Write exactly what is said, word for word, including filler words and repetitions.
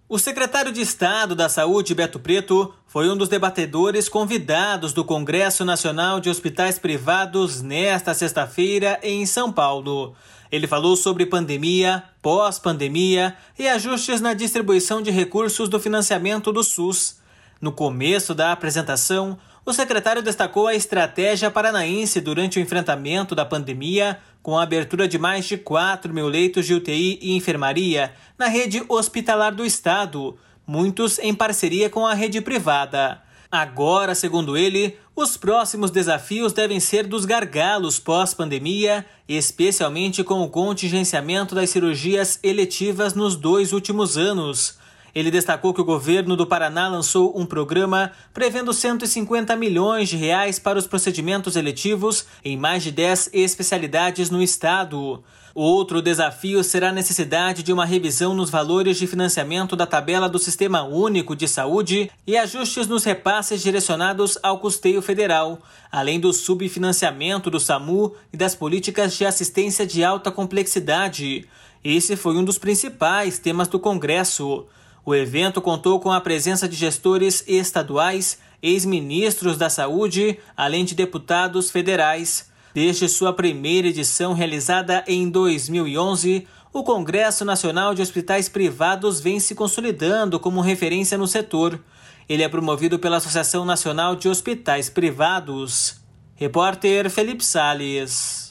O secretário de Estado da Saúde, Beto Preto, foi um dos debatedores convidados do Congresso Nacional de Hospitais Privados nesta sexta-feira em São Paulo. Ele falou sobre pandemia, pós-pandemia e ajustes na distribuição de recursos do financiamento do SUS. No começo da apresentação, o secretário destacou a estratégia paranaense durante o enfrentamento da pandemia, com a abertura de mais de quatro mil leitos de U T I e enfermaria na rede hospitalar do estado, muitos em parceria com a rede privada. Agora, segundo ele, os próximos desafios devem ser dos gargalos pós-pandemia, especialmente com o contingenciamento das cirurgias eletivas nos dois últimos anos. Ele destacou que o governo do Paraná lançou um programa prevendo cento e cinquenta milhões de reais para os procedimentos eletivos em mais de dez especialidades no estado. Outro desafio será a necessidade de uma revisão nos valores de financiamento da tabela do Sistema Único de Saúde e ajustes nos repasses direcionados ao custeio federal, além do subfinanciamento do SAMU e das políticas de assistência de alta complexidade. Esse foi um dos principais temas do Congresso. O evento contou com a presença de gestores estaduais, ex-ministros da Saúde, além de deputados federais. Desde sua primeira edição, realizada em dois mil e onze, o Congresso Nacional de Hospitais Privados vem se consolidando como referência no setor. Ele é promovido pela Associação Nacional de Hospitais Privados. Repórter Felipe Salles.